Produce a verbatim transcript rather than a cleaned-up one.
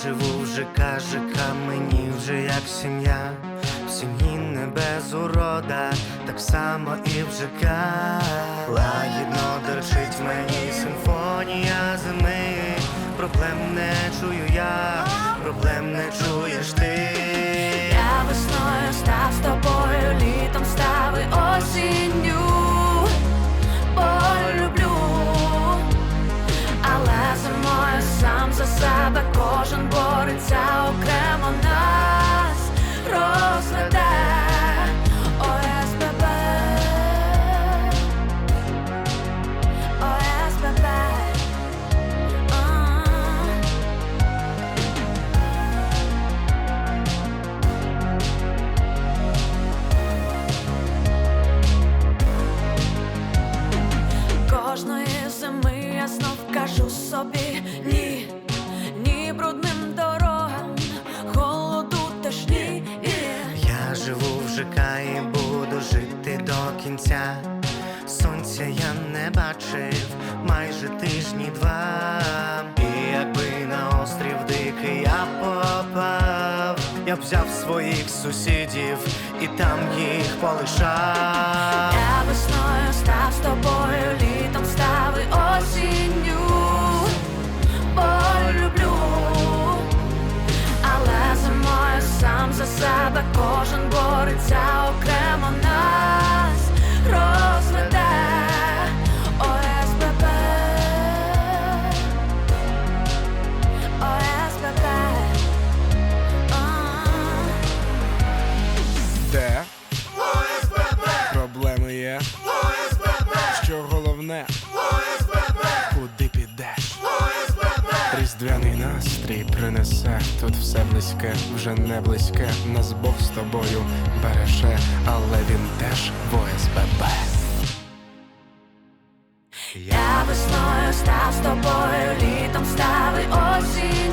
живу в ЖК, ЖК мені вже як сім'я. В сім'ї не без урода, так само і в ЖК. Лагідно дорчить мені симфонія зими. Проблем не чую я, проблем не чуєш ти. Я весною став з тобою, літом став і осінню. Полюблю, але зимою сам за себе кожен бореться окремо, нас розведе ОСББ, ОСББ. Кожної зими я знов кажу собі ні, ні брудним дорогам, холоду теж ні. Я живу в ЖК і буду жити до кінця. Сонця я не бачив майже тижні два. І якби на острів дикий я попав, я б взяв своїх сусідів і там їх полишав. Я весною став з тобою, літом став і осінню. Полюблю, але зимою сам за себе кожен бореться окремо, нас розведе ОСББ, ОСББ. Де? ОСББ! Проблеми є? ОСББ! Що головне? ОСББ! Куди підеш? ОСББ! Різдвяний настрій принесе, тут все близьке, вже не близьке. Нас Бог з тобою береше, але він теж в ОСББ. Я весною став з тобою, літом став і осінь.